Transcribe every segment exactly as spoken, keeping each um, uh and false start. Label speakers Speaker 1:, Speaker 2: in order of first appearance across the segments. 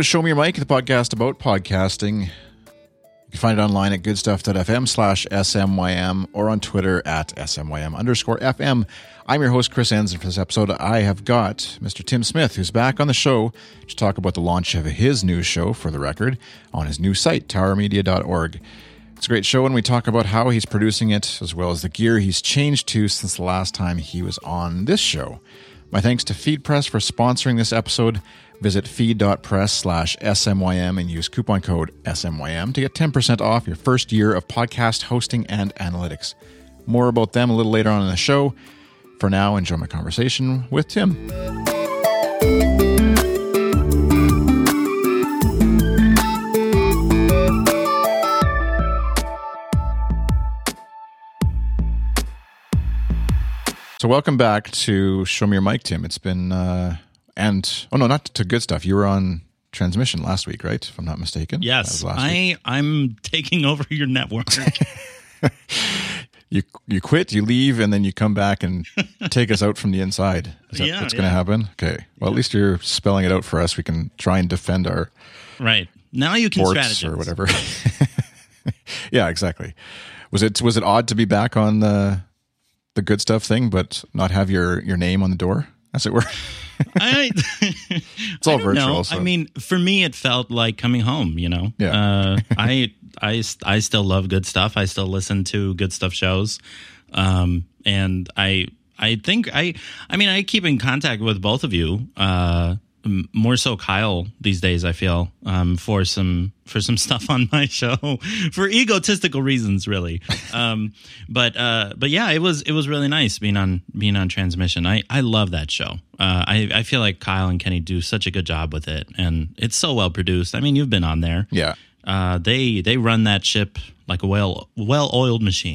Speaker 1: to Show Me Your Mic, the podcast about podcasting. You can find it online at goodstuff.fm slash SMYM or on Twitter at SMYM underscore FM. I'm your host, Chris Enns, and for this episode, I have got Mister Tim Smith, who's back on the show to talk about the launch of his new show, For the Record, on his new site, tower media dot org. It's a great show, and we talk about how he's producing it, as well as the gear he's changed to since the last time he was on this show. My thanks to FeedPress for sponsoring this episode. Visit feed.press slash SMYM and use coupon code S M Y M to get ten percent off your first year of podcast hosting and analytics. More about them a little later on in the show. For now, enjoy my conversation with Tim. So welcome back to Show Me Your Mic, Tim. It's been, uh, and, oh no, not to Good Stuff. You were on Transmission last week, right? If I'm not mistaken.
Speaker 2: Yes, I, I'm taking over your network.
Speaker 1: you you quit, you leave, and then you come back and take us out from the inside. Is that
Speaker 2: yeah,
Speaker 1: what's
Speaker 2: yeah.
Speaker 1: going to happen? Okay. Well,
Speaker 2: yeah.
Speaker 1: At least you're spelling it out for us. We can try and defend our
Speaker 2: right. Now you can
Speaker 1: ports
Speaker 2: strategize.
Speaker 1: or whatever. Yeah, exactly. Was it was it odd to be back on the the Good Stuff thing, but not have your, your name on the door, as it were?
Speaker 2: I,
Speaker 1: it's all
Speaker 2: I
Speaker 1: virtual.
Speaker 2: know.
Speaker 1: So.
Speaker 2: I mean, for me, it felt like coming home, you know?
Speaker 1: Yeah.
Speaker 2: Uh, I, I, I still love Good Stuff. I still listen to Good Stuff shows. Um, and I, I think I, I mean, I keep in contact with both of you, uh, more so Kyle these days, I feel, um, for some for some stuff on my show for egotistical reasons, really. Um, but uh, but yeah, it was it was really nice being on being on Transmission. I, I love that show. Uh, I I feel like Kyle and Kenny do such a good job with it, and it's so well produced. I mean, you've been on there.
Speaker 1: Yeah.
Speaker 2: Uh, they they run that ship like a well well oiled machine.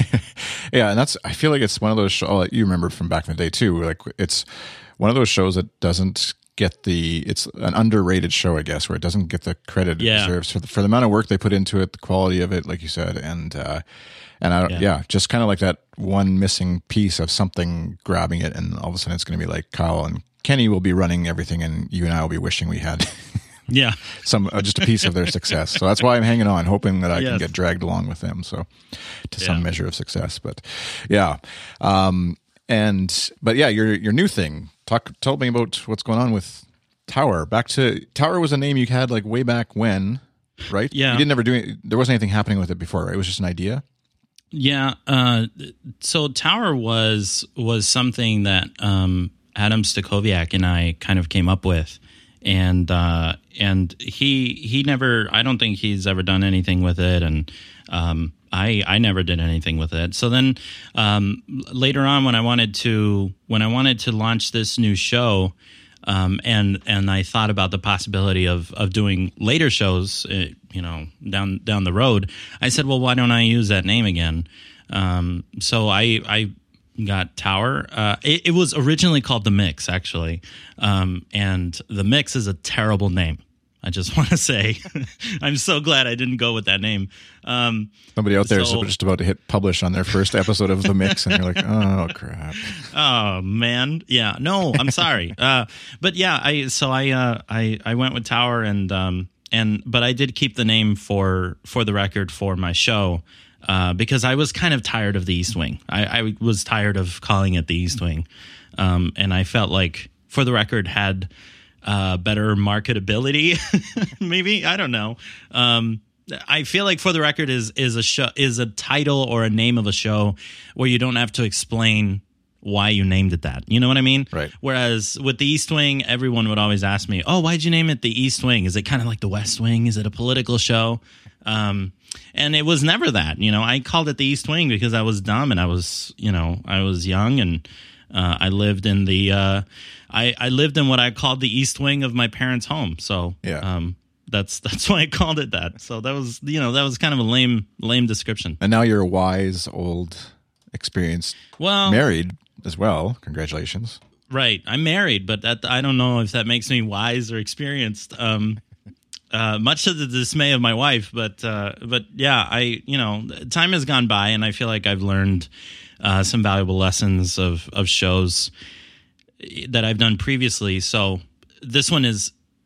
Speaker 1: Yeah, and that's I feel like it's one of those shows you remember from back in the day too. Like it's one of those shows that doesn't get the it's an underrated show, I guess, where it doesn't get the credit it
Speaker 2: yeah.
Speaker 1: deserves for the, for the amount of work they put into it, the quality of it, like you said, and uh, and I, yeah. yeah, just kind of like that one missing piece of something grabbing it, and all of a sudden it's going to be like Kyle and Kenny will be running everything, and you and I will be wishing we had
Speaker 2: yeah
Speaker 1: some uh, just a piece of their success. So that's why I'm hanging on, hoping that I
Speaker 2: yes.
Speaker 1: can get dragged along with them. So to
Speaker 2: yeah.
Speaker 1: some measure of success, but yeah. Um, And but yeah, your your new thing. Talk tell me about what's going on with Tower. Back to Tower was a name you had like way back when, right?
Speaker 2: Yeah.
Speaker 1: You didn't ever do it. There wasn't anything happening with it before, right? It was just an idea.
Speaker 2: Yeah. Uh, so Tower was was something that um, Adam Stacoviak and I kind of came up with, and uh, and he he never. I don't think he's ever done anything with it, and. Um, I, I never did anything with it. So then um, later on, when I wanted to when I wanted to launch this new show, um, and and I thought about the possibility of of doing later shows, uh, you know, down down the road, I said, well, why don't I use that name again? Um, so I I got Tower. Uh, it, it was originally called The Mix, actually, um, and The Mix is a terrible name. I just want to say, I'm so glad I didn't go with that name. Um,
Speaker 1: Somebody out there
Speaker 2: so,
Speaker 1: is just about to hit publish on their first episode of The Mix, and you're like, oh crap.
Speaker 2: Oh man, yeah, no, I'm sorry, uh, but yeah, I so I uh, I I went with Tower, and um and but I did keep the name for for the record for my show. Uh, because I was kind of tired of the East Wing. I, I was tired of calling it the East Wing, um, and I felt like For the Record had uh, better marketability. Maybe, I don't know. Um, I feel like For the Record is is a show is a title or a name of a show where you don't have to explain why you named it that. You know what I mean?
Speaker 1: Right.
Speaker 2: Whereas with the East Wing, everyone would always ask me, "Oh, why'd you name it the East Wing? Is it kind of like the West Wing? Is it a political show?" Um, and it was never that. You know, I called it the East Wing because I was dumb and I was, you know, I was young and uh, I lived in the uh, I, I lived in what I called the East Wing of my parents' home. So
Speaker 1: yeah.
Speaker 2: Um, That's that's why I called it that. So that was, you know, that was kind of a lame lame description.
Speaker 1: And now you're a wise, old, experienced,
Speaker 2: well,
Speaker 1: married as well. Congratulations.
Speaker 2: Right. I'm married, but that I don't know if that makes me wise or experienced. Um, uh, much to the dismay of my wife, but uh, but yeah, I you know, time has gone by, and I feel like I've learned uh, some valuable lessons of of shows that I've done previously. So this one is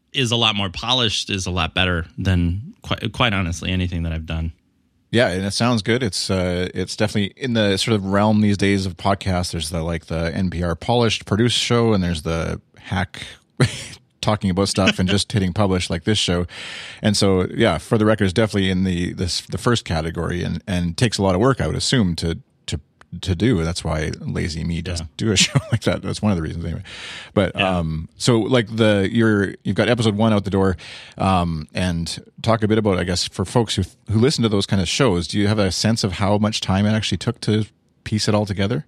Speaker 2: is a lot more polished, is a lot better than quite, quite honestly anything that I've done.
Speaker 1: Yeah, and it sounds good. It's uh, it's definitely in the sort of realm these days of podcasts. There's the like the N P R polished produced show, and there's the hack talking about stuff and just hitting publish like this show. And so, yeah, For the Record is definitely in the this the first category, and and takes a lot of work, I would assume, to to to do. That's why lazy me doesn't yeah. do a show like that. That's one of the reasons anyway. But yeah. um, so like the you're you've got episode one out the door, um, and talk a bit about, I guess, for folks who who listen to those kind of shows. Do you have a sense of how much time it actually took to piece it all together?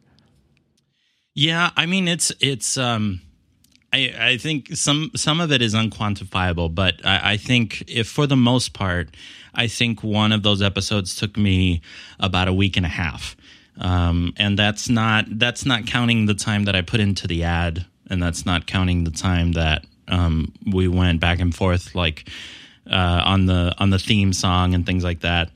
Speaker 2: Yeah, I mean it's it's. Um, I I think some some of it is unquantifiable, but I, I think if for the most part, I think one of those episodes took me about a week and a half. Um, and that's not that's not counting the time that I put into the ad, and that's not counting the time that um, we went back and forth, like uh, on the on the theme song and things like that.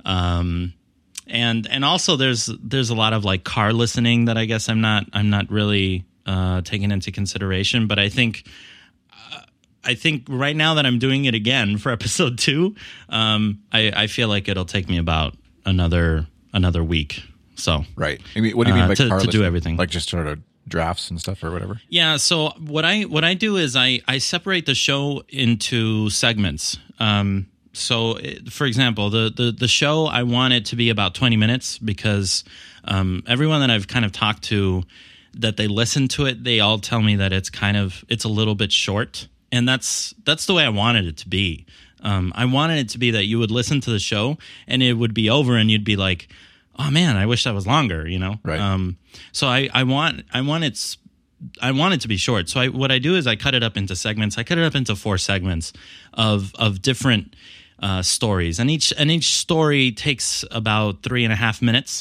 Speaker 2: Um, and and also there's there's a lot of like car listening that I guess I'm not I'm not really uh, taking into consideration. But I think uh, I think right now that I'm doing it again for episode two, um, I, I feel like it'll take me about another another week. So
Speaker 1: right. I mean, what do you mean by
Speaker 2: uh, to,
Speaker 1: car
Speaker 2: to
Speaker 1: listening?
Speaker 2: Do everything?
Speaker 1: Like just sort of drafts and stuff or whatever?
Speaker 2: Yeah. So what I what I do is I I separate the show into segments. Um, so for example, the the the show, I want it to be about twenty minutes because um, everyone that I've kind of talked to that they listen to it, they all tell me that it's kind of it's a little bit short, and that's that's the way I wanted it to be. Um, I wanted it to be that you would listen to the show and it would be over and you'd be like, oh man, I wish that was longer, you know?
Speaker 1: Right.
Speaker 2: Um, so I, I want, I want it's, I want it to be short. So I, what I do is I cut it up into segments. I cut it up into four segments of, of different, uh, stories. And each, and each story takes about three and a half minutes.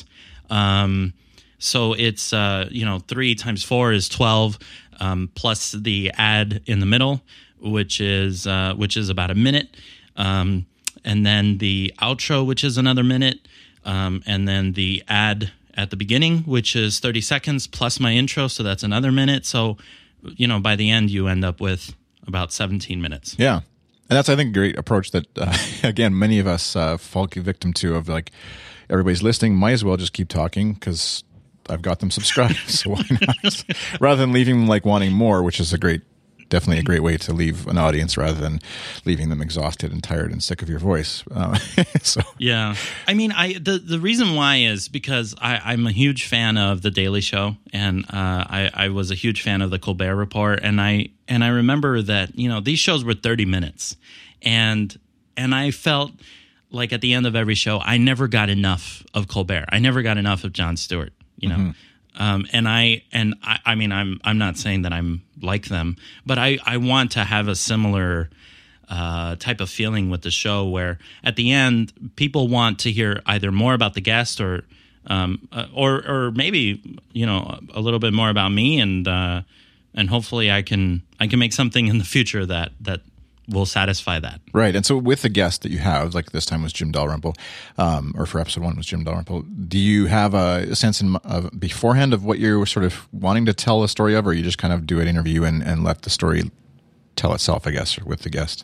Speaker 2: Um, so it's, uh, you know, three times four is twelve, um, plus the ad in the middle, which is, uh, which is about a minute. Um, and then the outro, which is another minute. Um, and then the ad at the beginning, which is thirty seconds, plus my intro, so that's another minute. So, you know, by the end, you end up with about seventeen minutes.
Speaker 1: Yeah. And that's, I think, a great approach that, uh, again, many of us uh, fall victim to of like, everybody's listening, might as well just keep talking because I've got them subscribed, so why not? Rather than leaving them like wanting more, which is a great definitely a great way to leave an audience rather than leaving them exhausted and tired and sick of your voice. Uh, so
Speaker 2: yeah, I mean, I the, the reason why is because I, I'm a huge fan of The Daily Show, and uh, I, I was a huge fan of The Colbert Report, and I and I remember that you know these shows were thirty minutes, and and I felt like at the end of every show, I never got enough of Colbert. I never got enough of Jon Stewart. You know. Mm-hmm. Um, and I and I, I mean I'm I'm not saying that I'm like them, but I, I want to have a similar uh, type of feeling with the show where at the end people want to hear either more about the guest or um, uh, or or maybe you know a little bit more about me, and uh, and hopefully I can I can make something in the future that that will satisfy that.
Speaker 1: Right. And so with the guest that you have, like this time was Jim Dalrymple, um, or for episode one was Jim Dalrymple, do you have a sense in, of beforehand of what you're sort of wanting to tell a story of, or you just kind of do an interview and, and let the story tell itself, I guess, with the guest?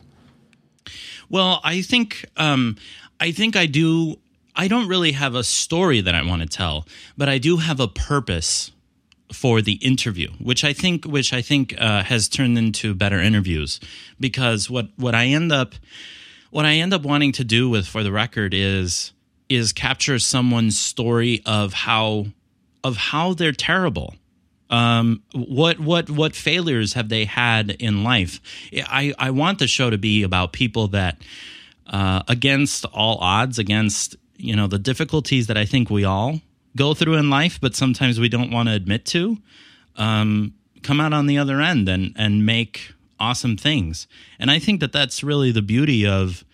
Speaker 2: Well, I think, um, I think I do, I don't really have a story that I want to tell, but I do have a purpose for the interview, which I think, which I think uh, has turned into better interviews, because what, what I end up, what I end up wanting to do with For the Record is is capture someone's story of how of how they're terrible. Um, what what what failures have they had in life? I I want the show to be about people that, uh, against all odds, against you know the difficulties that I think we all go through in life, but sometimes we don't want to admit to, um, come out on the other end and, and make awesome things. And I think that that's really the beauty of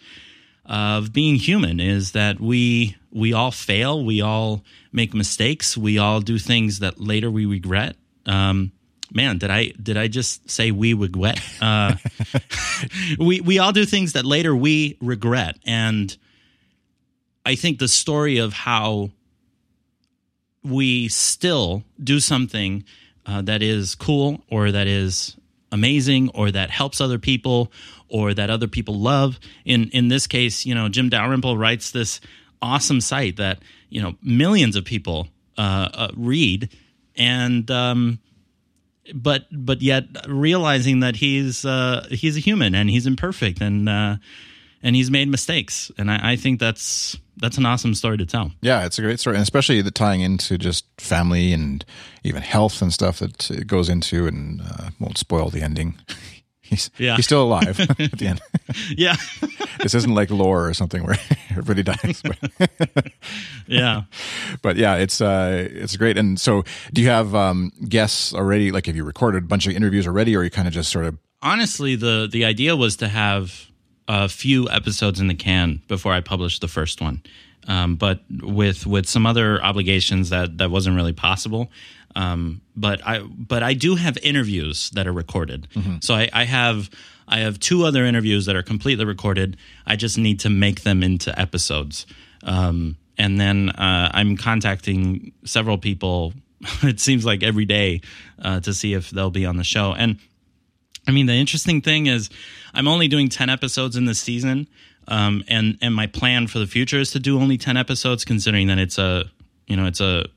Speaker 2: of being human, is that we we all fail, we all make mistakes, we all do things that later we regret. Um, man, did I did I just say we regret? Uh, we we all do things that later we regret, and I think the story of how we still do something uh, that is cool or that is amazing or that helps other people or that other people love. In in this case, you know, Jim Dalrymple writes this awesome site that, you know, millions of people uh, uh, read, and um, but but yet realizing that he's uh, he's a human and he's imperfect and uh, and he's made mistakes, and I, I think that's that's an awesome story to tell.
Speaker 1: Yeah, it's a great story, and especially the tying into just family and even health and stuff that it goes into, and uh, won't spoil the ending. He's yeah. he's still alive at the end.
Speaker 2: Yeah,
Speaker 1: this isn't like Lore or something where everybody dies. But
Speaker 2: yeah,
Speaker 1: but yeah, it's uh, it's great. And so, do you have um, guests already? Like, have you recorded a bunch of interviews already, or you kind of just sort of?
Speaker 2: Honestly, the the idea was to have a few episodes in the can before I published the first one, um, but with with some other obligations that that wasn't really possible. Um, but I but I do have interviews that are recorded. Mm-hmm. So I, I have I have two other interviews that are completely recorded. I just need to make them into episodes. Um, and then uh, I'm contacting several people. It seems like every day uh, to see if they'll be on the show. And I mean, the interesting thing is I'm only doing ten episodes in this season. Um, and and my plan for the future is to do only ten episodes, considering that it's a you know it's a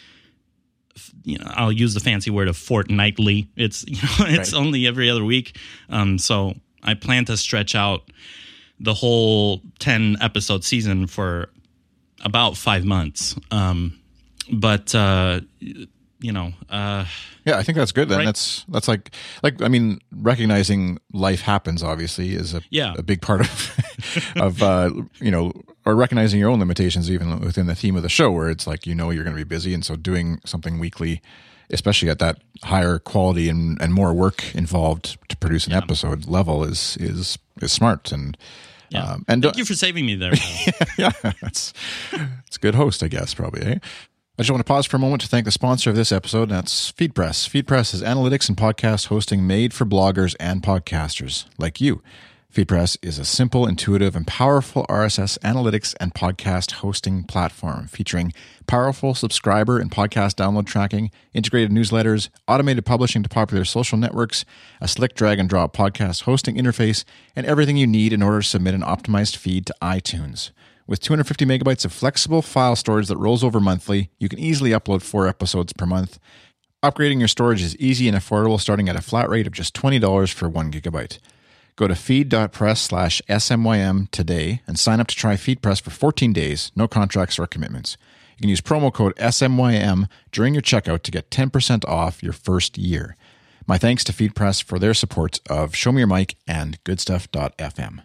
Speaker 2: You know, I'll use the fancy word of fortnightly. It's you know, it's right. only every other week. Um, so I plan to stretch out the whole ten episode season for about five months. Um, but uh, you know, uh,
Speaker 1: yeah, I think that's good. Then
Speaker 2: right?
Speaker 1: that's that's like like I mean, recognizing life happens obviously is a
Speaker 2: yeah.
Speaker 1: a big part of of uh, you know. Or recognizing your own limitations, even within the theme of the show, where it's like, you know, you're going to be busy. And so doing something weekly, especially at that higher quality and, and more work involved to produce an yeah. episode level is, is, is smart. And,
Speaker 2: yeah.
Speaker 1: um, and
Speaker 2: thank you for saving me there.
Speaker 1: yeah, that's, it's a good host, I guess, probably. Eh? I just want to pause for a moment to thank the sponsor of this episode, and that's FeedPress. FeedPress is analytics and podcast hosting made for bloggers and podcasters like you. FeedPress is a simple, intuitive, and powerful R S S analytics and podcast hosting platform featuring powerful subscriber and podcast download tracking, integrated newsletters, automated publishing to popular social networks, a slick drag-and-drop podcast hosting interface, and everything you need in order to submit an optimized feed to iTunes. With two hundred fifty megabytes of flexible file storage that rolls over monthly, you can easily upload four episodes per month. Upgrading your storage is easy and affordable, starting at a flat rate of just twenty dollars for one gigabyte. Go to feed.press slash SMYM today and sign up to try FeedPress for fourteen days, no contracts or commitments. You can use promo code S M Y M during your checkout to get ten percent off your first year. My thanks to FeedPress for their support of Show Me Your Mic and good stuff dot f m.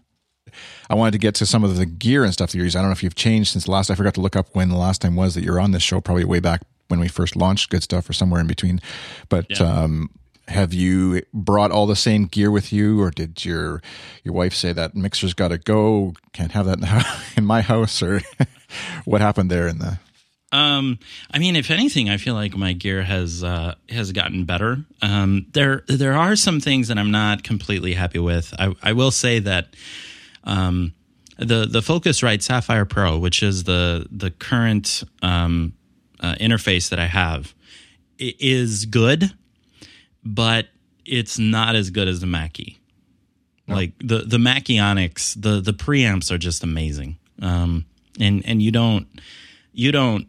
Speaker 1: I wanted to get to some of the gear and stuff that you're using. I don't know if you've changed since the last. I forgot to look up when the last time was that you were on this show, probably way back when we first launched Good Stuff or somewhere in between. But yeah. um have you brought all the same gear with you, or did your your wife say that mixer's got to go? Can't have that in, the, in my house, or what happened there in the?
Speaker 2: Um, I mean, if anything, I feel like my gear has uh, has gotten better. Um, there there are some things that I'm not completely happy with. I, I will say that um, the the Focusrite Sapphire Pro, which is the the current um, uh, interface that I have, is good. But it's not as good as the Mackie. No. Like the the Mackie Onyx, the the preamps are just amazing. Um, and and you don't you don't.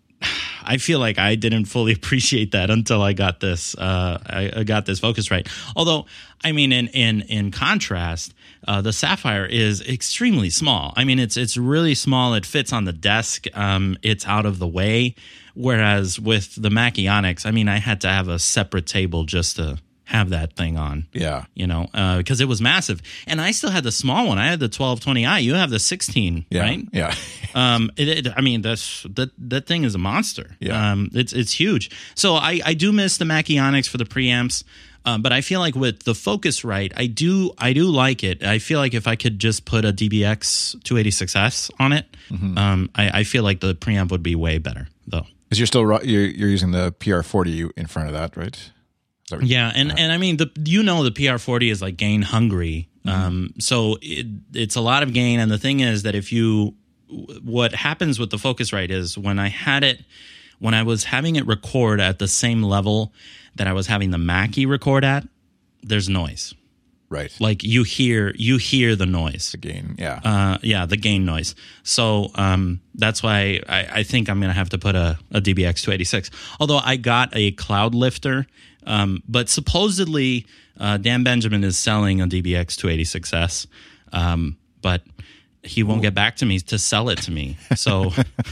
Speaker 2: I feel like I didn't fully appreciate that until I got this. Uh, I, I got this Focusrite. Although, I mean, in in in contrast, uh, the Sapphire is extremely small. I mean, it's it's really small. It fits on the desk. Um, it's out of the way. Whereas with the Mackie Onyx, I mean, I had to have a separate table just to have that thing on.
Speaker 1: Yeah.
Speaker 2: You know, uh, because it was massive. And I still had the small one. I had the twelve twenty i. You have the sixteen,
Speaker 1: yeah.
Speaker 2: right?
Speaker 1: Yeah.
Speaker 2: um, it, it, I mean, that's that that thing is a monster.
Speaker 1: Yeah.
Speaker 2: Um, it's it's huge. So I, I do miss the Mackie Onyx for the preamps. Um, but I feel like with the Focusrite, I do I do like it. I feel like if I could just put a D B X two eighty-six S on it, mm-hmm. um, I, I feel like the preamp would be way better, though.
Speaker 1: Because you're still you're, you're using the P R forty in front of that, right? That
Speaker 2: yeah, and, and I mean, the you know the P R forty is like gain hungry. Mm-hmm. Um, so it, it's a lot of gain. And the thing is that if you, what happens with the Focusrite is when I had it, when I was having it record at the same level that I was having the Mackie record at, there's noise.
Speaker 1: Right.
Speaker 2: Like you hear you hear the noise.
Speaker 1: The gain, yeah.
Speaker 2: Uh, yeah, the gain noise. So um, that's why I, I think I'm going to have to put a, a D B X two eighty-six. Although I got a Cloud Lifter, um, but supposedly uh, Dan Benjamin is selling a D B X two eighty-six S, um, but he won't Ooh. get back to me to sell it to me. So,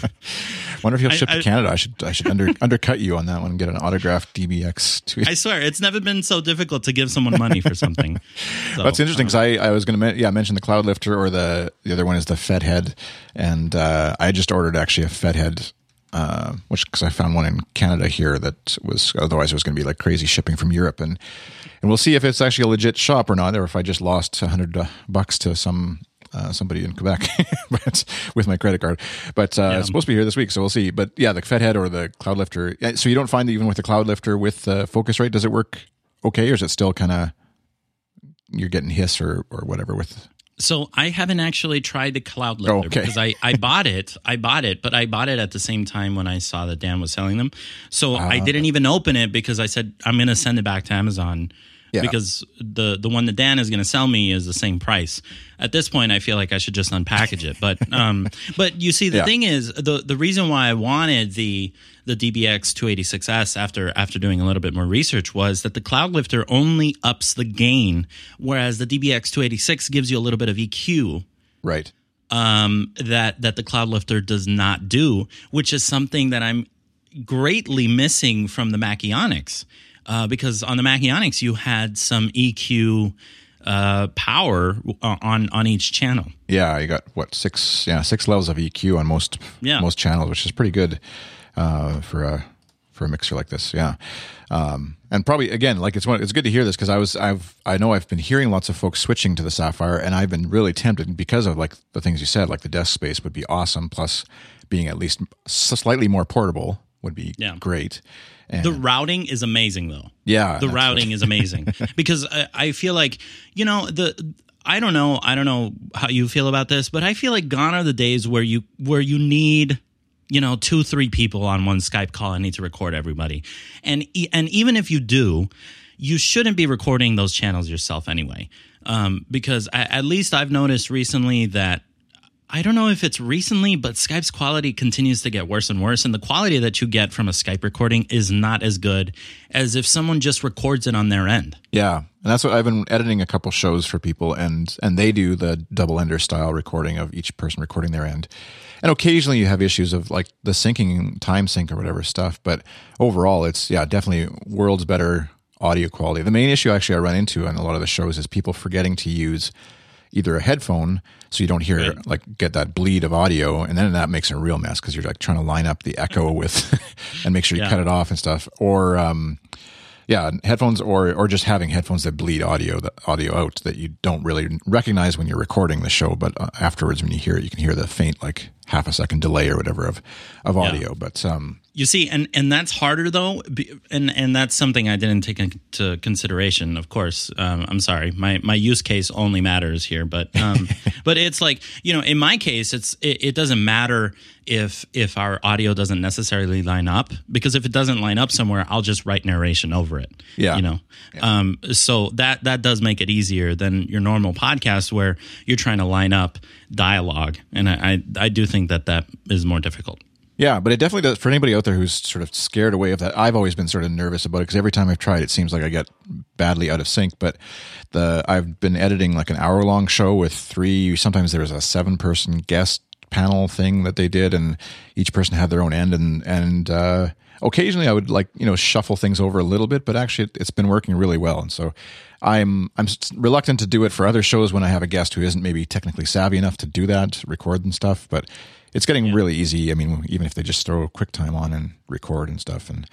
Speaker 1: wonder if he'll ship
Speaker 2: I,
Speaker 1: to Canada. I should I should under, undercut you on that one and get an autographed D B X two eighty-six.
Speaker 2: I swear, it's never been so difficult to give someone money for something. So,
Speaker 1: That's interesting because I, I was going to yeah mention the Cloud Lifter, or the the other one is the Fedhead, and uh, I just ordered actually a Fedhead, uh, which because I found one in Canada here that was otherwise it was going to be like crazy shipping from Europe, and and we'll see if it's actually a legit shop or not, or if I just lost a hundred bucks to some. Uh, somebody in Quebec but with my credit card. But uh, yeah. It's supposed to be here this week, so we'll see. But yeah, the Fedhead or the Cloud Lifter. So you don't find that even with the Cloud Lifter with uh, Focusrite, does it work okay, or is it still kind of you're getting hiss or, or whatever with...
Speaker 2: So I haven't actually tried the Cloud Lifter oh, okay. because I, I bought it. I bought it, but I bought it at the same time when I saw that Dan was selling them. So uh, I didn't even open it because I said, I'm going to send it back to Amazon. Yeah. Because the the one that Dan is going to sell me is the same price. At this point, I feel like I should just unpackage it. But um, but you see, the yeah. thing is, the the reason why I wanted the the D B X two eighty-six S after after doing a little bit more research was that the Cloud Lifter only ups the gain, whereas the D B X two eighty-six gives you a little bit of E Q.
Speaker 1: Right.
Speaker 2: Um, that that the Cloud Lifter does not do, which is something that I'm greatly missing from the Mackie Onyx. Uh, because on the Mackie Onyx, you had some E Q uh, power on on each channel.
Speaker 1: Yeah, you got what six? Yeah, six levels of E Q on most yeah. most channels, which is pretty good uh, for a for a mixer like this. Yeah, um, and probably again, like it's one, it's good to hear this because I was I've I know I've been hearing lots of folks switching to the Sapphire, and I've been really tempted because of like the things you said, like the desk space would be awesome, plus being at least slightly more portable would be yeah. great. And
Speaker 2: the routing is amazing, though.
Speaker 1: Yeah,
Speaker 2: the routing right. is amazing because I, I feel like you know the. I don't know. I don't know how you feel about this, but I feel like gone are the days where you where you need you know two, three people on one Skype call and need to record everybody, and and even if you do, you shouldn't be recording those channels yourself anyway, um, because I, at least I've noticed recently that. I don't know if it's recently, but Skype's quality continues to get worse and worse. And the quality that you get from a Skype recording is not as good as if someone just records it on their end.
Speaker 1: Yeah. And that's what I've been editing a couple shows for people, and and they do the double ender style recording of each person recording their end. And occasionally you have issues of like the syncing, time sync or whatever stuff. But overall, it's, yeah, definitely worlds better audio quality. The main issue actually I run into on a lot of the shows is people forgetting to use either a headphone so you don't hear right. like get that bleed of audio, and then that makes a real mess because you're like trying to line up the echo with and make sure you yeah. cut it off and stuff, or um yeah headphones or or just having headphones that bleed audio the audio out that you don't really recognize when you're recording the show, but uh, afterwards when you hear it you can hear the faint like half a second delay or whatever of of audio. Yeah. But um
Speaker 2: you see, and and that's harder though, and and that's something I didn't take into consideration. Of course, um, I'm sorry, my my use case only matters here, but um, but it's like you know, in my case, it's it, it doesn't matter if if our audio doesn't necessarily line up, because if it doesn't line up somewhere, I'll just write narration over it.
Speaker 1: Yeah,
Speaker 2: you know,
Speaker 1: yeah.
Speaker 2: Um, so that that does make it easier than your normal podcast where you're trying to line up dialogue, and I I, I do think that that is more difficult.
Speaker 1: Yeah, but it definitely does for anybody out there who's sort of scared away of that. I've always been sort of nervous about it because every time I've tried, it seems like I get badly out of sync. But the I've been editing like an hour long show with three. Sometimes there was a seven person guest panel thing that they did, and each person had their own end. And and uh, occasionally I would like you know shuffle things over a little bit, but actually it's been working really well. And so I'm I'm reluctant to do it for other shows when I have a guest who isn't maybe technically savvy enough to do that, record and stuff, but. It's getting yeah. really easy. I mean, even if they just throw QuickTime on and record and stuff, and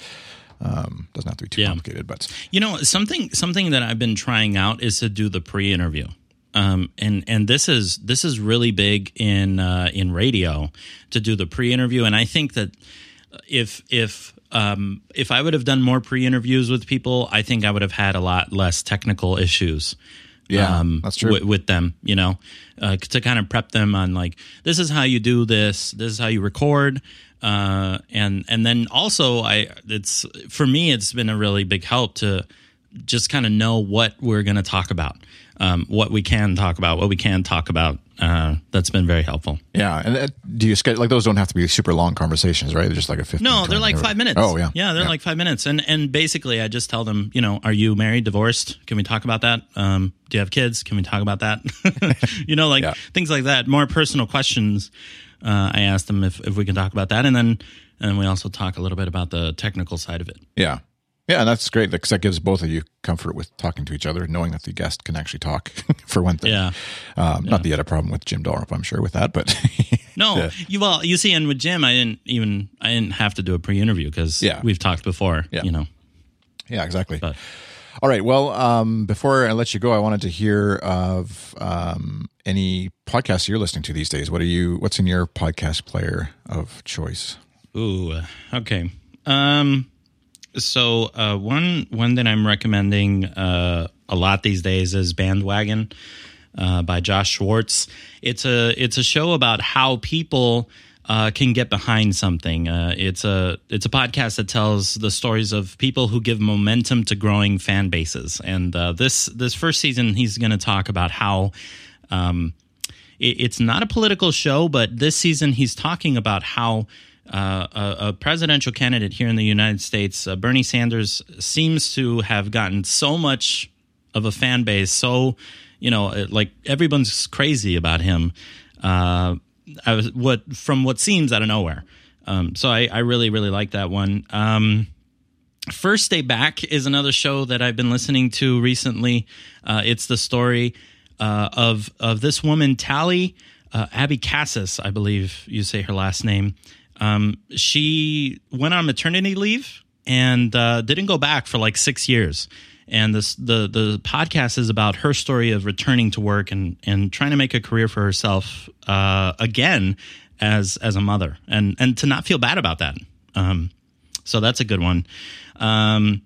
Speaker 1: um, doesn't have to be too yeah. complicated. But
Speaker 2: you know, something something that I've been trying out is to do the pre-interview, um, and and this is this is really big in uh, in radio to do the pre-interview. And I think that if if um, if I would have done more pre-interviews with people, I think I would have had a lot less technical issues.
Speaker 1: Yeah, um, that's true.
Speaker 2: W- with them, you know, uh, to kind of prep them on like, this is how you do this, this is how you record, uh, and and then also I, it's for me, it's been a really big help to just kind of know what we're going to talk about, um, what we can talk about, what we can talk about. Uh, that's been very helpful.
Speaker 1: Yeah. And uh, do you schedule, like those don't have to be super long conversations, right? They're just like a fifteen.
Speaker 2: No, they're like
Speaker 1: or,
Speaker 2: five minutes.
Speaker 1: Oh, yeah.
Speaker 2: Yeah, they're
Speaker 1: yeah.
Speaker 2: like five minutes. And and basically I just tell them, you know, are you married, divorced? Can we talk about that? Um, do you have kids? Can we talk about that? you know, like
Speaker 1: yeah.
Speaker 2: things like that, more personal questions. Uh, I asked them if, if we can talk about that. And then and we also talk a little bit about the technical side of it.
Speaker 1: Yeah. Yeah, and that's great because that gives both of you comfort with talking to each other, knowing that the guest can actually talk, for one thing.
Speaker 2: Yeah.
Speaker 1: Um,
Speaker 2: yeah.
Speaker 1: Not that you had a problem with Jim Dolrup, I'm sure, with that, but...
Speaker 2: no,
Speaker 1: yeah.
Speaker 2: you well, you see, and with Jim, I didn't even, I didn't have to do a pre-interview because
Speaker 1: yeah.
Speaker 2: we've talked before,
Speaker 1: yeah.
Speaker 2: you know.
Speaker 1: Yeah, exactly.
Speaker 2: But.
Speaker 1: All right, well, um, before I let you go, I wanted to hear of um, any podcasts you're listening to these days. What are you? What's in your podcast player of choice?
Speaker 2: Ooh, okay. Um... So uh, one one that I'm recommending uh, a lot these days is Bandwagon uh, by Josh Schwartz. It's a it's a show about how people uh, can get behind something. Uh, it's a it's a podcast that tells the stories of people who give momentum to growing fan bases. And uh, this this first season, he's going to talk about how. Um, it, it's not a political show, but this season he's talking about how. Uh, a, a presidential candidate here in the United States, uh, Bernie Sanders, seems to have gotten so much of a fan base, so, you know, like everyone's crazy about him. Uh, I was what from what seems out of nowhere. Um, so I, I really, really like that one. Um, First Day Back is another show that I've been listening to recently. Uh, it's the story uh, of of this woman, Tally uh, Abby Cassis, I believe you say her last name. Um, she went on maternity leave and uh, didn't go back for like six years. And this, the the podcast is about her story of returning to work and, and trying to make a career for herself uh, again as as a mother, and and to not feel bad about that. Um, so that's a good one. Um,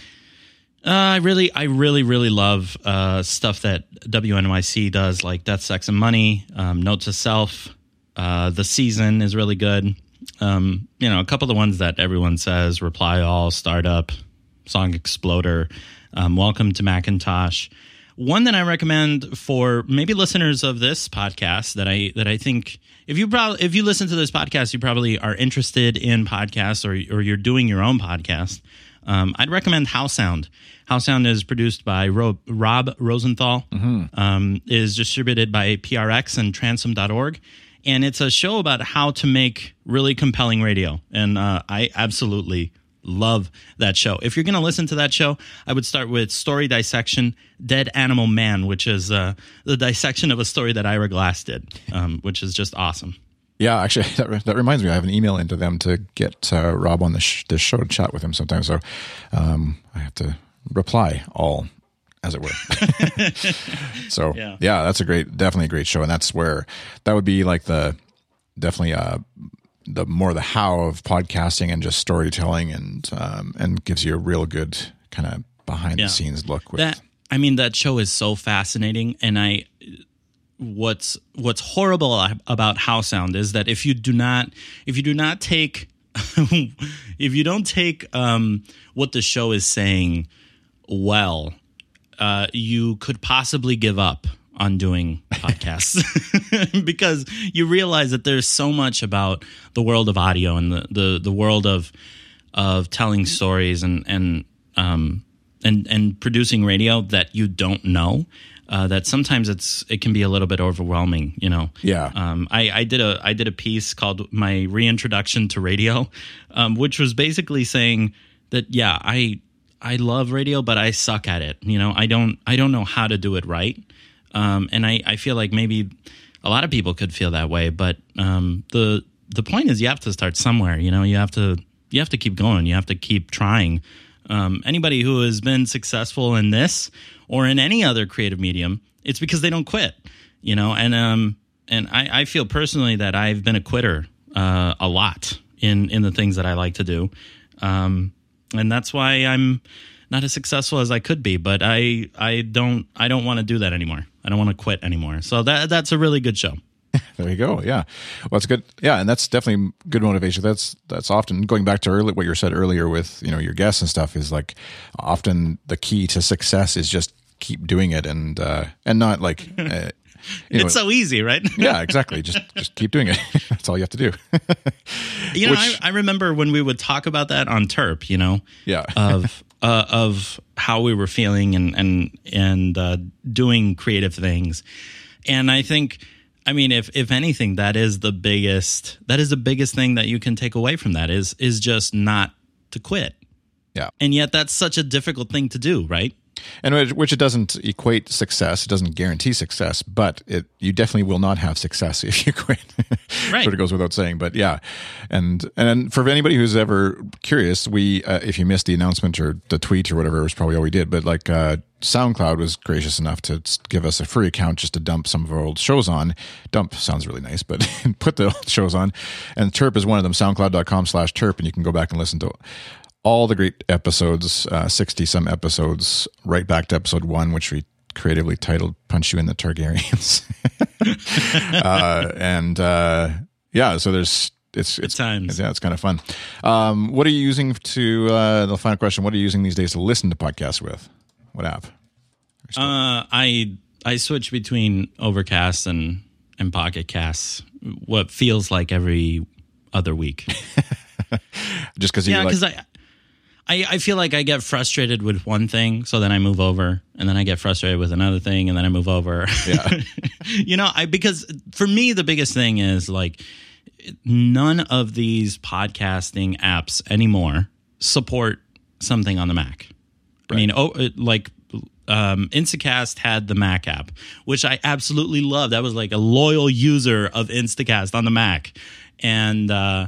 Speaker 2: uh, I really, I really, really love uh, stuff that W N Y C does, like Death, Sex, and Money, um, Note to Self. Uh, the Season is really good. Um, you know, a couple of the ones that everyone says, Reply All, Startup, Song Exploder, um, Welcome to Macintosh. One that I recommend for maybe listeners of this podcast that I that I think if you probably if you listen to this podcast, you probably are interested in podcasts or or you're doing your own podcast. Um, I'd recommend How Sound. How Sound is produced by Ro- Rob Rosenthal, mm-hmm. um, is distributed by P R X and Transom dot org. And it's a show about how to make really compelling radio. And uh, I absolutely love that show. If you're going to listen to that show, I would start with Story Dissection, Dead Animal Man, which is uh, the dissection of a story that Ira Glass did, um, which is just awesome.
Speaker 1: Yeah, actually, that, that reminds me. I have an email into them to get uh, Rob on the sh- this show to chat with him sometime. So um, I have to reply all, as it were. So yeah. yeah, that's a great, definitely a great show, and that's where that would be like the definitely uh, the more the how of podcasting and just storytelling, and um, and gives you a real good kind of behind
Speaker 2: yeah.
Speaker 1: the scenes look. With
Speaker 2: that I mean, that show is so fascinating, and I. What's what's horrible about How Sound is that if you do not if you do not take if you don't take um, what the show is saying well, uh, you could possibly give up on doing podcasts because you realize that there's so much about the world of audio and the the, the world of of telling stories and and um, and and producing radio that you don't know. Uh, that sometimes it's it can be a little bit overwhelming, you know.
Speaker 1: Yeah.
Speaker 2: Um, I, I did a I did a piece called My Reintroduction to Radio, um, which was basically saying that yeah I I love radio, but I suck at it. You know, I don't I don't know how to do it right, um, and I, I feel like maybe a lot of people could feel that way. But um, the the point is you have to start somewhere. You know, you have to you have to keep going. You have to keep trying. Um, anybody who has been successful in this or in any other creative medium, it's because they don't quit, you know. And um, and I, I feel personally that I've been a quitter uh, a lot in in the things that I like to do, um, and that's why I'm not as successful as I could be. But I I don't I don't want to do that anymore. I don't want to quit anymore. So that that's a really good show.
Speaker 1: There you go. Yeah. Well, that's good. Yeah. And that's definitely good motivation. That's, that's often going back to early, what you said earlier with, you know, your guests and stuff is like often the key to success is just keep doing it and, uh, and not like, uh, you know,
Speaker 2: it's so easy, right?
Speaker 1: yeah, exactly. Just, just keep doing it. That's all you have to do.
Speaker 2: You know,
Speaker 1: Which,
Speaker 2: I, I remember when we would talk about that on Terp, you know,
Speaker 1: yeah.
Speaker 2: of, uh, of how we were feeling and, and, and, uh, doing creative things. And I think, I mean, if, if anything, that is the biggest, that is the biggest thing that you can take away from that is, is just not to quit.
Speaker 1: Yeah.
Speaker 2: And yet that's such a difficult thing to do, right?
Speaker 1: And which, which it doesn't equate success. It doesn't guarantee success, but it you definitely will not have success if you quit.
Speaker 2: Right.
Speaker 1: Sort of goes without saying, but yeah. And and for anybody who's ever curious, we uh, if you missed the announcement or the tweet or whatever, it was probably all we did. But like uh, SoundCloud was gracious enough to give us a free account just to dump some of our old shows on. Dump sounds really nice, but put the old shows on. And Terp is one of them. SoundCloud dot com slash Terp, and you can go back and listen to all the great episodes, uh, sixty some episodes, right back to episode one, which we creatively titled "Punch You in the Targaryens." uh, and uh, yeah, so there's it's it's
Speaker 2: times.
Speaker 1: yeah, it's kind of fun. Um, what are you using to uh, the final question? What are you using these days to listen to podcasts with? What app?
Speaker 2: Uh, I I switch between Overcast and and Pocket Casts. What feels like every other week.
Speaker 1: Just because you
Speaker 2: yeah,
Speaker 1: like.
Speaker 2: because I. I, I feel like I get frustrated with one thing, so then I move over, and then I get frustrated with another thing, and then I move over.
Speaker 1: Yeah.
Speaker 2: You know, I because for me the biggest thing is like none of these podcasting apps anymore support something on the Mac. Right. I mean, oh, like um, Instacast had the Mac app, which I absolutely loved. I was like a loyal user of Instacast on the Mac, and uh,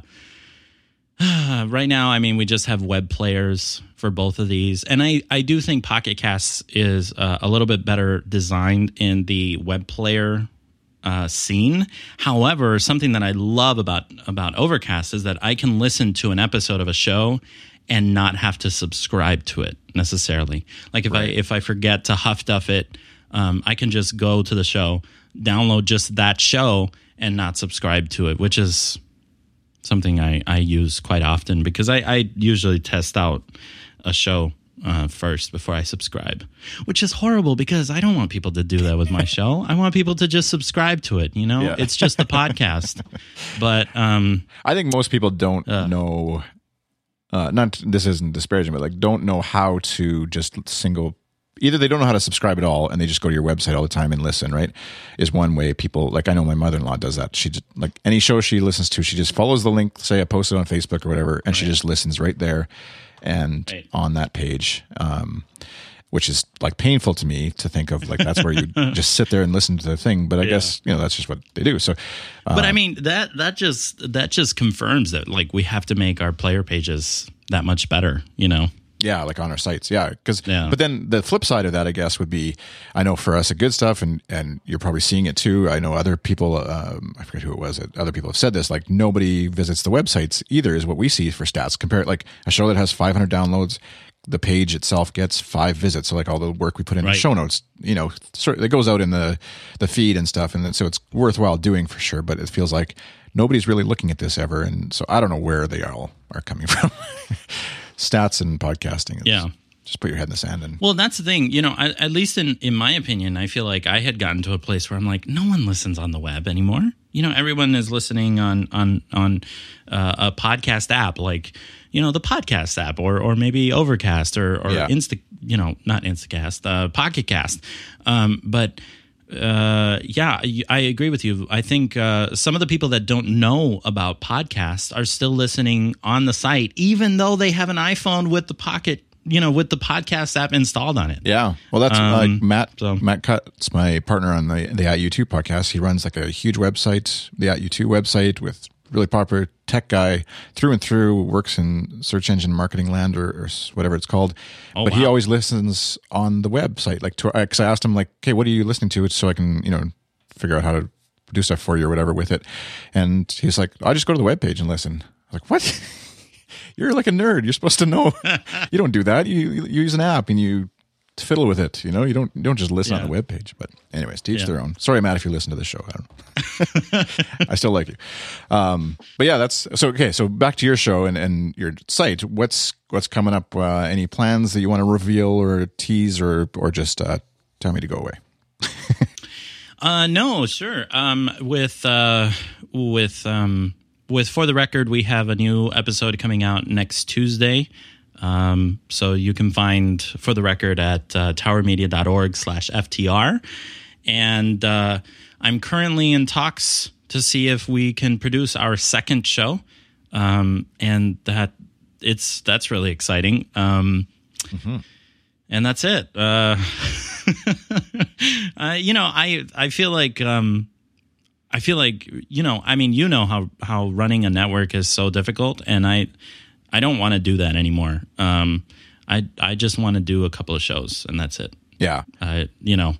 Speaker 2: right now, I mean, we just have web players for both of these. And I, I do think Pocket Casts is uh, a little bit better designed in the web player uh, scene. However, something that I love about, about Overcast is that I can listen to an episode of a show and not have to subscribe to it necessarily. Like if right. I if I forget to Huff Duff it, um, I can just go to the show, download just that show, and not subscribe to it, which is something I, I use quite often because I, I usually test out a show uh, first before I subscribe, which is horrible because I don't want people to do that with my show. I want people to just subscribe to it. You know, yeah. It's just a podcast. But um,
Speaker 1: I think most people don't uh, know. Uh, not this isn't disparaging, but like don't know how to just single. Either they don't know how to subscribe at all and they just go to your website all the time and listen, right? Is one way people, like I know my mother-in-law does that. She just, like any show she listens to, she just follows the link, say I posted on Facebook or whatever, and right. she just listens right there and right. on that page, um, which is like painful to me to think of like that's where you just sit there and listen to the thing. But I yeah. guess, you know, that's just what they do. So, uh,
Speaker 2: but I mean, that, that just, that just confirms that like we have to make our player pages that much better, you know?
Speaker 1: Yeah, like on our sites. Yeah, because
Speaker 2: yeah.
Speaker 1: but then the flip side of that, I guess, would be I know for us at Good Stuff, and and you're probably seeing it too. I know other people. Um, I forget who it was. Other people have said this. Like nobody visits the websites either. Is what we see for stats. Compare it like a show that has five hundred downloads. The page itself gets five visits. So like all the work we put in right. the show notes, you know, sort of, it goes out in the the feed and stuff, and then, so it's worthwhile doing for sure. But it feels like nobody's really looking at this ever, and so I don't know where they all are coming from. Stats and podcasting. It's,
Speaker 2: yeah.
Speaker 1: Just put your head in the sand. And
Speaker 2: well, that's the thing. You know, I, at least in, in my opinion, I feel like I had gotten to a place where I'm like, no one listens on the web anymore. You know, everyone is listening on on on uh, a podcast app, like, you know, the podcast app or or maybe Overcast or, or
Speaker 1: yeah.
Speaker 2: Insta, you know, not Instacast, uh, Pocket Cast. Um, but Uh, yeah, I agree with you. I think uh, some of the people that don't know about podcasts are still listening on the site, even though they have an iPhone with the Pocket, you know, with the podcast app installed on it.
Speaker 1: Yeah, well, that's
Speaker 2: um,
Speaker 1: like Matt.
Speaker 2: So.
Speaker 1: Matt Cutts, my partner on the the At You Two podcast. He runs like a huge website, the At You Two website, with really popular tech guy through and through, works in search engine marketing land or, or whatever it's called. Oh, but wow. He always listens on the website. Like, because I asked him, like, okay, what are you listening to? So I can, you know, figure out how to do stuff for you or whatever with it. And he's like, I just go to the webpage and listen. I was like, what? You're like a nerd. You're supposed to know. You don't do that. You, you use an app and you fiddle with it. You know, you don't you don't just listen
Speaker 2: Yeah.
Speaker 1: on the webpage. But anyways, to each
Speaker 2: Yeah.
Speaker 1: their own. Sorry, Matt, if you listen to the show. I don't know. I still like you. Um, but yeah, that's so okay. So back to your show and, and your site. What's what's coming up? Uh, any plans that you want to reveal or tease, or or just uh, tell me to go away?
Speaker 2: Uh, no, sure. Um, with uh, with um, with For the Record, we have a new episode coming out next Tuesday. Um, so you can find For the Record at uh, towermedia.org slash FTR. And uh, I'm currently in talks to see if we can produce our second show. Um, and that it's that's really exciting. Um, mm-hmm. And that's it. Uh, uh, you know, I I feel like um, I feel like you know, I mean, you know how how running a network is so difficult, and I I don't want to do that anymore. Um, I I just want to do a couple of shows, and that's it.
Speaker 1: Yeah.
Speaker 2: Uh, you know,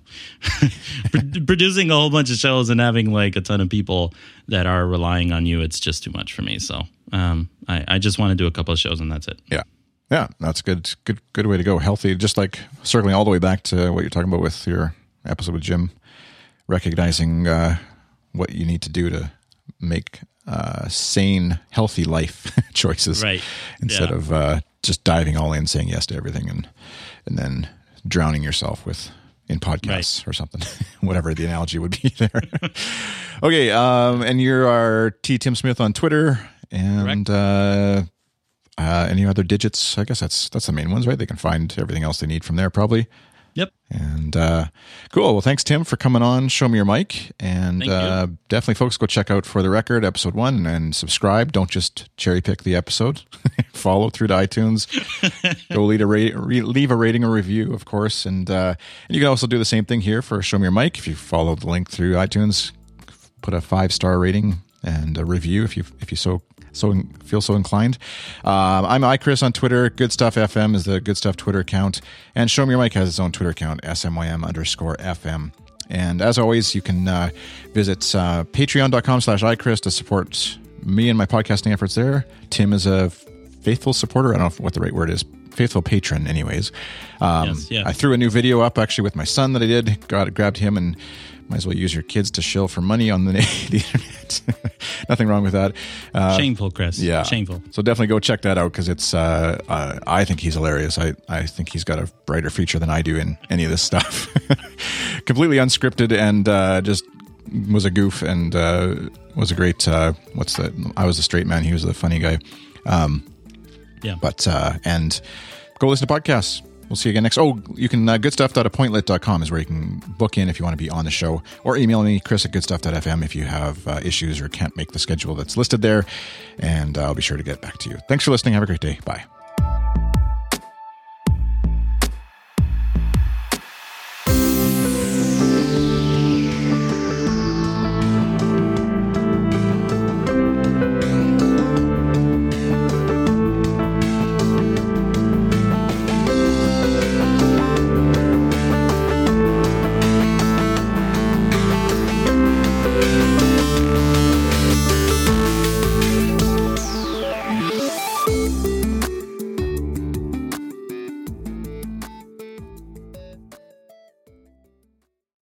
Speaker 2: producing a whole bunch of shows and having like a ton of people that are relying on you, it's just too much for me. So um, I, I just want to do a couple of shows and that's it.
Speaker 1: Yeah. Yeah. That's good. Good, good way to go. Healthy. Just like circling all the way back to what you're talking about with your episode with Jim, recognizing uh, what you need to do to make uh, sane, healthy life choices.
Speaker 2: Right.
Speaker 1: Instead
Speaker 2: Yeah.
Speaker 1: of uh, just diving all in, saying yes to everything and, and then drowning yourself with in podcasts right. or something, whatever the analogy would be there. Okay. Um, and you are T Tim Smith on Twitter and, uh, uh, any other digits? I guess that's, that's the main ones, right? They can find everything else they need from there probably.
Speaker 2: Yep.
Speaker 1: And, uh, cool. Well, thanks Tim for coming on. Show me your mic and,
Speaker 2: Thank
Speaker 1: uh,
Speaker 2: you.
Speaker 1: Definitely folks go check out For the Record episode one and subscribe. Don't just cherry pick the episode, follow through to iTunes, go leave a, ra- re- leave a rating or review, of course. And, uh, and you can also do the same thing here for Show Me Your Mic. If you follow the link through iTunes, put a five star rating and a review if you, if you so, so feel so inclined. Um, I'm iChris on Twitter. Good Stuff F M is the Good Stuff Twitter account. And Show Me Your Mic has its own Twitter account, S M Y M underscore F M. And as always, you can uh, visit uh, patreon.com slash iChris to support me and my podcasting efforts there. Tim is a faithful supporter. I don't know what the right word is. Faithful patron, anyways. Um,
Speaker 2: Yes, yeah.
Speaker 1: I threw a new video up actually with my son that I did. Got grabbed him and might as well use your kids to shill for money on the, the internet. Nothing wrong with that. Uh,
Speaker 2: Shameful, Chris.
Speaker 1: yeah.
Speaker 2: Shameful.
Speaker 1: So definitely go check that out because it's, uh, uh, I think he's hilarious. I, I think he's got a brighter future than I do in any of this stuff. Completely unscripted and uh, just was a goof and uh, was a great, uh, what's that? I was the straight man. He was the funny guy. Um,
Speaker 2: Yeah.
Speaker 1: But, uh, and go listen to podcasts. We'll see you again next. Oh, you can, uh, goodstuff dot appointlit dot com is where you can book in if you want to be on the show, or email me, Chris at goodstuff dot f m if you have uh, issues or can't make the schedule that's listed there. And uh, I'll be sure to get back to you. Thanks for listening. Have a great day. Bye.